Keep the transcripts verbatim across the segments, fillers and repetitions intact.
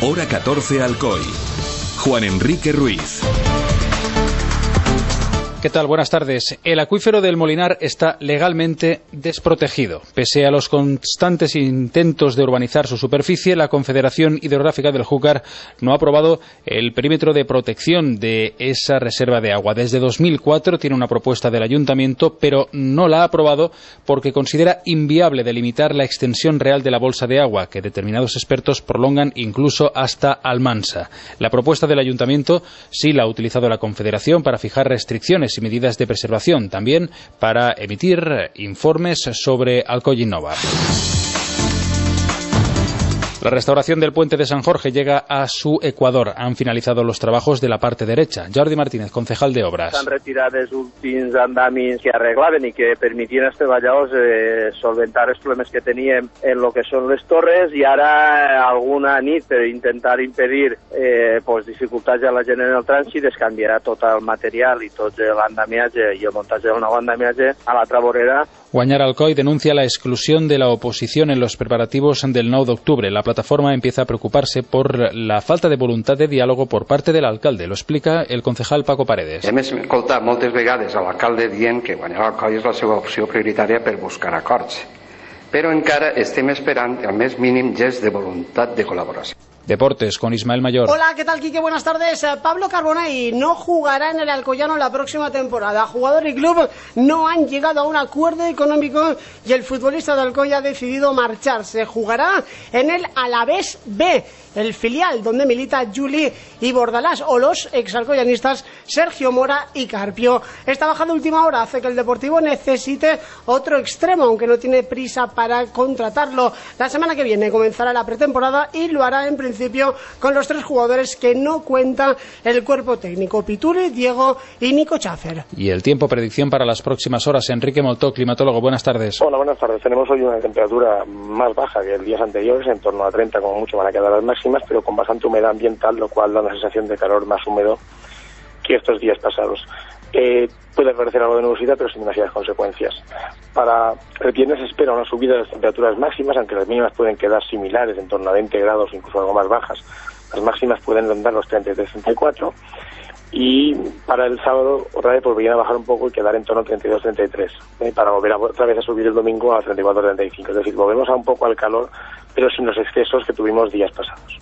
Hora catorce Alcoy. Juan Enrique Ruiz. ¿Qué tal? Buenas tardes. El acuífero del Molinar está legalmente desprotegido. Pese a los constantes intentos de urbanizar su superficie, la Confederación Hidrográfica del Júcar no ha aprobado el perímetro de protección de esa reserva de agua. Desde dos mil cuatro tiene una propuesta del Ayuntamiento, pero no la ha aprobado porque considera inviable delimitar la extensión real de la bolsa de agua, que determinados expertos prolongan incluso hasta Almansa. La propuesta del Ayuntamiento sí la ha utilizado la Confederación para fijar restricciones y medidas de preservación, también para emitir informes sobre Alcoy Innova. La restauración del puente de San Jorge llega a su ecuador. Han finalizado los trabajos de la parte derecha. Jordi Martínez, concejal de Obras. S'han retirat els últims andamis que arreglaven i que permetien als treballadors eh, solventar els problemes que teníem en lo que són les torres, i ara alguna nit, per intentar impedir eh, pues, dificultats a la gent en el trànsit, es canviarà tot el material i tot l'andamiatge i el muntatge del nou andamiatge a l'altra vorera. Guanyar Alcoy denuncia la exclusión de la oposición en los preparativos del nou d'octubre. La plataforma empieza a preocuparse por la falta de voluntad de diálogo por parte del alcalde. Lo explica el concejal Paco Paredes. Hem escoltat moltes vegades a l'alcalde dient que guanyar Alcoy és la seva opció prioritària per buscar acords. Però encara estem esperant el més mínim gest de voluntat de col·laboració. Deportes con Ismael Mayor. Hola, ¿qué tal, Quique? Buenas tardes. Pablo Carbonell no jugará en el Alcoyano la próxima temporada. Jugador y club no han llegado a un acuerdo económico y el futbolista de Alcoy ha decidido marcharse. Jugará en el Alavés B, el filial donde milita Juli y Bordalás, o los exalcoyanistas Sergio Mora y Carpio. Esta baja de última hora hace que el Deportivo necesite otro extremo, aunque no tiene prisa para contratarlo. La semana que viene comenzará la pretemporada y lo hará en principio con los tres jugadores que no cuenta el cuerpo técnico: Pituri, Diego y Nico Cháfer. Y el tiempo, predicción para las próximas horas. Enrique Moltó, climatólogo, buenas tardes. Hola, buenas tardes. Tenemos hoy una temperatura más baja que el días anteriores, en torno a treinta como mucho van a quedar las máximas, pero con bastante humedad ambiental, lo cual da una sensación de calor más húmedo que estos días pasados. Eh, puede aparecer algo de nubosidad, pero sin demasiadas consecuencias. Para el viernes se espera una subida de las temperaturas máximas, aunque las mínimas pueden quedar similares, en torno a veinte grados, incluso algo más bajas. Las máximas pueden rondar los treinta y tres, treinta y cuatro. Y para el sábado otra vez volverían a bajar un poco y quedar en torno a treinta y dos, treinta y tres, ¿eh? Para volver a, otra vez a subir el domingo a treinta y cuatro, treinta y cinco. Es decir, volvemos a un poco al calor, pero sin los excesos que tuvimos días pasados.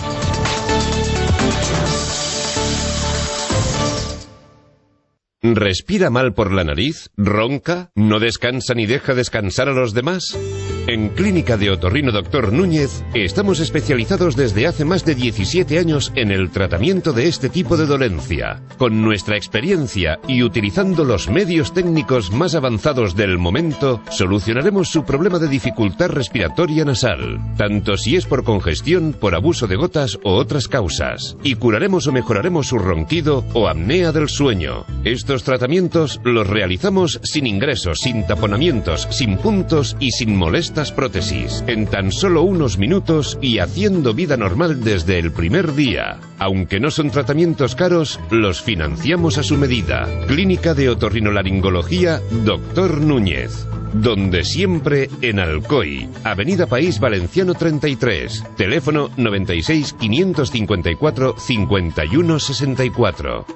¿Respira mal por la nariz? ¿Ronca? ¿No descansa ni deja descansar a los demás? En Clínica de Otorrino Doctor Núñez estamos especializados desde hace más de diecisiete años en el tratamiento de este tipo de dolencia. Con nuestra experiencia y utilizando los medios técnicos más avanzados del momento, solucionaremos su problema de dificultad respiratoria nasal, tanto si es por congestión, por abuso de gotas o otras causas. Y curaremos o mejoraremos su ronquido o apnea del sueño. Estos tratamientos los realizamos sin ingresos, sin taponamientos, sin puntos y sin molestias prótesis, en tan solo unos minutos y haciendo vida normal desde el primer día. Aunque no son tratamientos caros, los financiamos a su medida. Clínica de Otorrinolaringología Doctor Núñez. Donde siempre en Alcoy, Avenida País Valenciano treinta y tres, teléfono noventa y seis, quinientos cincuenta y cuatro, cincuenta y uno sesenta y cuatro.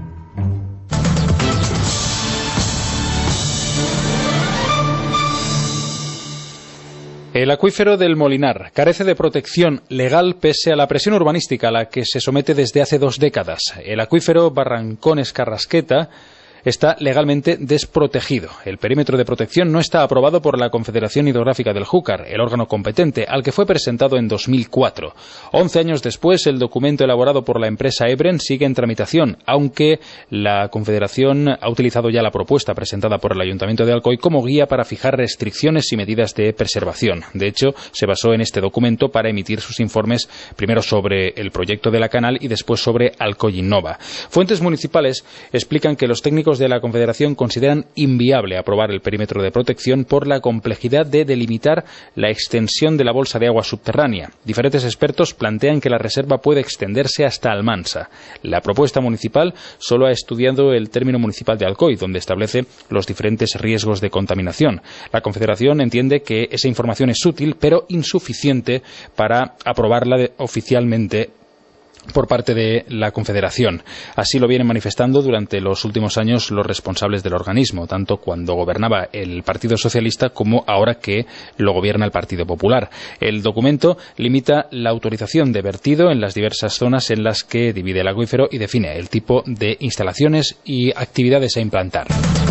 El acuífero del Molinar carece de protección legal pese a la presión urbanística a la que se somete desde hace dos décadas. El acuífero Barrancones-Carrasqueta está legalmente desprotegido. El perímetro de protección no está aprobado por la Confederación Hidrográfica del Júcar, el órgano competente, al que fue presentado en dos mil cuatro. Once años después, el documento elaborado por la empresa Ebren sigue en tramitación, aunque la Confederación ha utilizado ya la propuesta presentada por el Ayuntamiento de Alcoy como guía para fijar restricciones y medidas de preservación. De hecho, se basó en este documento para emitir sus informes primero sobre el proyecto de la canal y después sobre Alcoy Innova. Fuentes municipales explican que los técnicos directivos de la Confederación consideran inviable aprobar el perímetro de protección por la complejidad de delimitar la extensión de la bolsa de agua subterránea. Diferentes expertos plantean que la reserva puede extenderse hasta Almansa. La propuesta municipal solo ha estudiado el término municipal de Alcoy, donde establece los diferentes riesgos de contaminación. La Confederación entiende que esa información es útil, pero insuficiente para aprobarla de, oficialmente por parte de la Confederación. Así lo vienen manifestando durante los últimos años los responsables del organismo, tanto cuando gobernaba el Partido Socialista como ahora que lo gobierna el Partido Popular. El documento limita la autorización de vertido en las diversas zonas en las que divide el acuífero y define el tipo de instalaciones y actividades a implantar.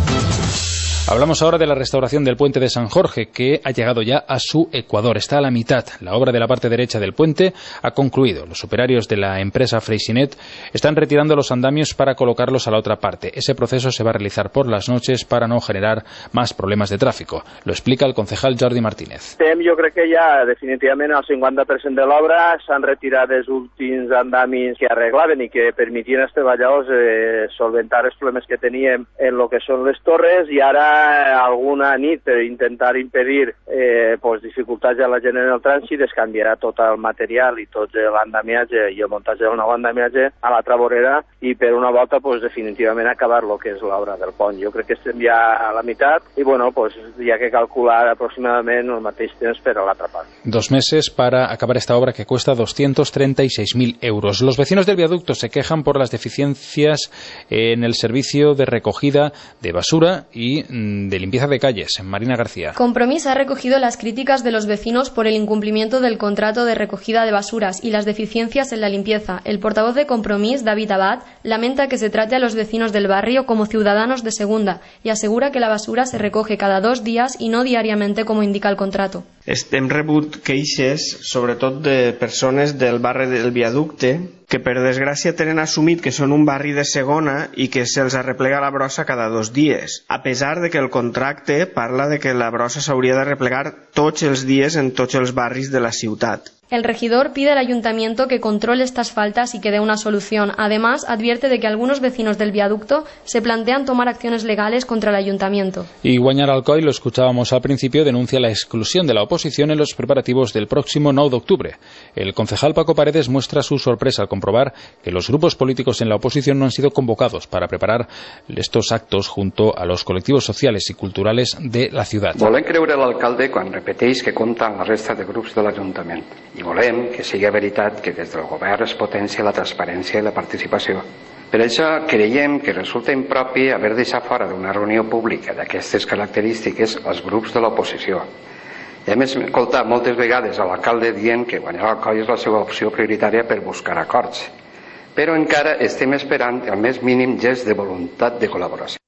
Hablamos ahora de la restauración del puente de San Jorge, que ha llegado ya a su ecuador. Está a la mitad. La obra de la parte derecha del puente ha concluido. Los operarios de la empresa Freysinet están retirando los andamios para colocarlos a la otra parte. Ese proceso se va a realizar por las noches para no generar más problemas de tráfico. Lo explica el concejal Jordi Martínez. Jo crec que ja definitivament el cinquanta per cent de l'obra s'han retirat els últims andamis que arreglaven i que permetien als treballadors eh, solventar els problemes que teníem en lo que són les torres, i ara alguna nit per intentar impedir eh, pues, dificultats a la gent en el trànsit es canviarà tot el material i tot l'andamiatge i el muntatge del nou andamiatge a l'altra vorera i per una volta pues, definitivament acabar lo que és l'obra del pont. Jo crec que estem ja a la meitat i bueno, pues, hi ha que calcular aproximadament el mateix temps per a l'altra part. Dos meses para acabar esta obra que cuesta doscientos treinta y seis mil euros. Los vecinos del viaducto se quejan por las deficiencias en el servicio de recogida de basura y de limpieza de calles. Marina García. Compromís ha recogido las críticas de los vecinos por el incumplimiento del contrato de recogida de basuras y las deficiencias en la limpieza. El portavoz de Compromís, David Abad, lamenta que se trate a los vecinos del barrio como ciudadanos de segunda y asegura que la basura se recoge cada dos días y no diariamente como indica el contrato. Hem rebut queixes, sobretot de persones del barri del viaducte, que per desgràcia tenen assumit que són un barri de segona i que se'ls arreplega la brossa cada dos dies, a pesar de que el contracte parla de que la brossa s'hauria de replegar tots els dies en tots els barris de la ciutat. El regidor pide al ayuntamiento que controle estas faltas y que dé una solución. Además, advierte de que algunos vecinos del viaducto se plantean tomar acciones legales contra el ayuntamiento. Y Guanyar Alcoy, lo escuchábamos al principio, denuncia la exclusión de la oposición en los preparativos del próximo nueve de octubre. El concejal Paco Paredes muestra su sorpresa al comprobar que los grupos políticos en la oposición no han sido convocados para preparar estos actos junto a los colectivos sociales y culturales de la ciudad. Volem creure l'alcalde quan repeteix que compta amb la resta de grups de l'Ajuntament. I volem que sigui veritat que des del govern es potencia la transparència i la participació. Per això creiem que resulta impropi haver deixat fora d'una reunió pública d'aquestes característiques els grups de l'oposició. Hem escoltat moltes vegades a l'alcalde dient que Guanyar Alcoy és la seva opció prioritària per buscar acords, però encara estem esperant el més mínim gest de voluntat de col·laboració.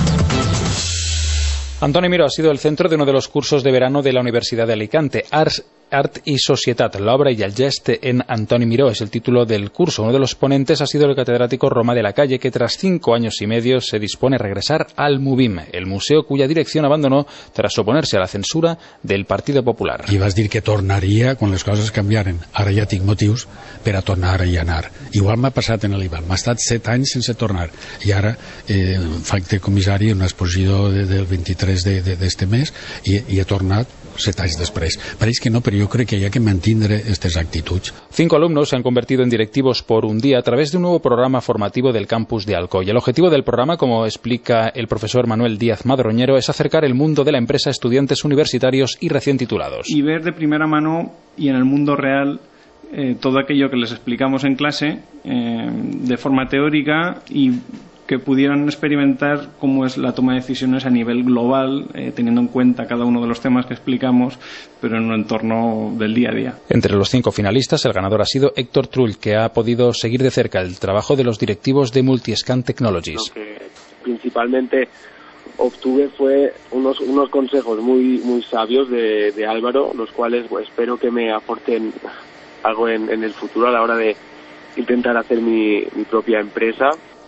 Antoni Miró ha sido el centro de uno de los cursos de verano de la Universidad de Alicante, Ars Art y Societat, la obra y el gest en Antoni Miró es el título del curso. Uno de los ponentes ha sido el catedrático Romà de la Calle, que tras cinco años y medio se dispone a regresar al MUBIM, el museo cuya dirección abandonó tras oponerse a la censura del Partido Popular. I vas dir que tornaria quan les coses canviaren. Ara ja tinc motius per a tornar i anar. Igual m'ha passat en l'Ival, m'ha estat set anys sense tornar i ara eh, faig de comissari en una exposició de, del vint-i-tres d'este mes i, i he tornat set anys després. Pareix que no, però yo creo que hay que mantener estas actitudes. Cinco alumnos se han convertido en directivos por un día a través de un nuevo programa formativo del campus de Alcoy. El objetivo del programa, como explica el profesor Manuel Díaz Madroñero, es acercar el mundo de la empresa a estudiantes universitarios y recién titulados. Y ver de primera mano y en el mundo real eh, todo aquello que les explicamos en clase eh, de forma teórica y que pudieran experimentar cómo es la toma de decisiones a nivel global, eh, teniendo en cuenta cada uno de los temas que explicamos, pero en un entorno del día a día. Entre los cinco finalistas, el ganador ha sido Héctor Trull, que ha podido seguir de cerca el trabajo de los directivos de Multiscan Technologies. Lo que principalmente obtuve fue unos, unos consejos muy, muy sabios de, de Álvaro, los cuales pues, espero que me aporten algo en, en el futuro a la hora de intentar hacer mi, mi propia empresa.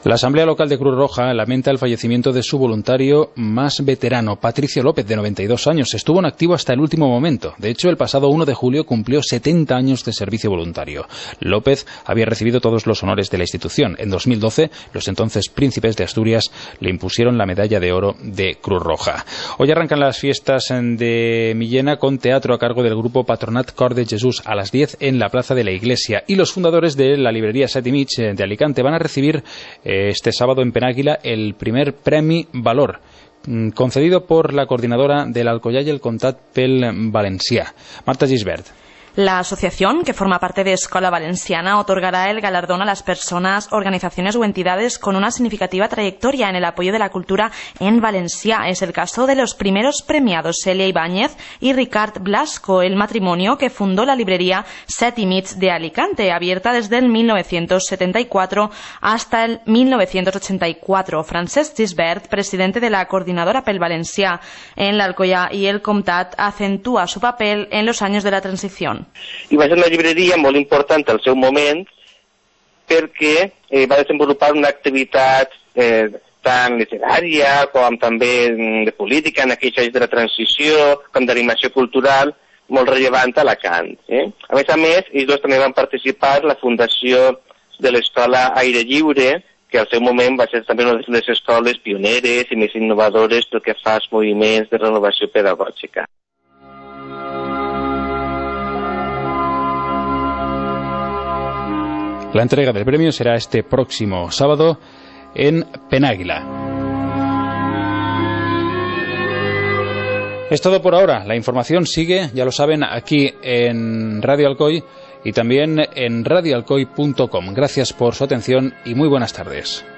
La Asamblea Local de Cruz Roja lamenta el fallecimiento de su voluntario más veterano, Patricio López, de noventa y dos años. Estuvo en activo hasta el último momento. De hecho, el pasado uno de julio cumplió setenta años de servicio voluntario. López había recibido todos los honores de la institución. En dos mil doce, los entonces príncipes de Asturias le impusieron la medalla de oro de Cruz Roja. Hoy arrancan las fiestas de Millena con teatro a cargo del grupo Patronat Cor de Jesús a las diez en la Plaza de la Iglesia. Y los fundadores de la librería Set i Mig de Alicante van a recibir este sábado en Penàguila el primer Premi Valor, concedido por la coordinadora del Alcoyà y el Comtat pel Valencià, Marta Gisbert. La asociación, que forma parte de Escola Valenciana, otorgará el galardón a las personas, organizaciones o entidades con una significativa trayectoria en el apoyo de la cultura en Valencià. Es el caso de los primeros premiados, Celia Ibáñez y Ricard Blasco, el matrimonio que fundó la librería Set i Mig de Alicante, abierta desde el mil novecientos setenta y cuatro hasta el mil novecientos ochenta y cuatro. Francesc Gisbert, presidente de la coordinadora pel Valencià en l'Alcoyà y el Comtat, acentúa su papel en los años de la transición. I va ser una llibreria molt important al seu moment perquè eh, va desenvolupar una activitat eh, tant literària com també de política en aquells anys de la transició, com d'animació cultural, molt rellevant a Alacant. Eh? A més a més, ells dos també van participar en la fundació de l'Escola Aire Lliure, que al seu moment va ser també una de les escoles pioneres i més innovadores pel que fa als moviments de renovació pedagògica. La entrega del premio será este próximo sábado en Penàguila. Es todo por ahora. La información sigue, ya lo saben, aquí en Radio Alcoy y también en radio alcoy punto com. Gracias por su atención y muy buenas tardes.